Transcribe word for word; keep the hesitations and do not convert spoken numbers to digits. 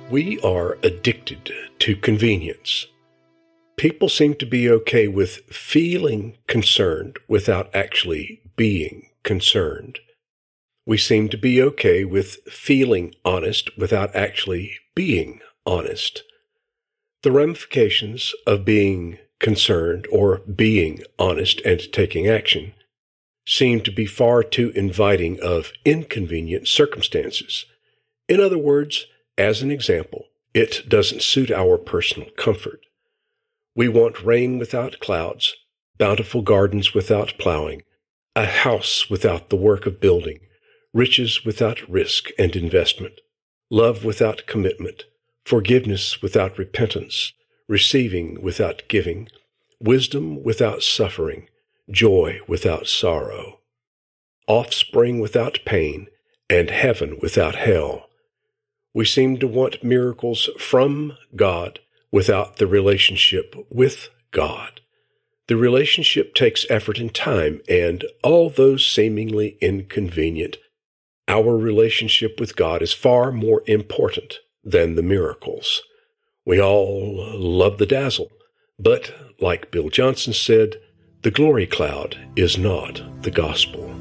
We are addicted to convenience. People seem to be okay with feeling concerned without actually being concerned. We seem to be okay with feeling honest without actually being honest. The ramifications of being concerned or being honest and taking action seem to be far too inviting of inconvenient circumstances. In other words, as an example, it doesn't suit our personal comfort. We want rain without clouds, bountiful gardens without plowing, a house without the work of building, riches without risk and investment, love without commitment, forgiveness without repentance, receiving without giving, wisdom without suffering, joy without sorrow, offspring without pain, and heaven without hell. We seem to want miracles from God without the relationship with God. The relationship takes effort and time, and although seemingly inconvenient, our relationship with God is far more important than the miracles. We all love the dazzle, but like Bill Johnson said, the glory cloud is not the gospel.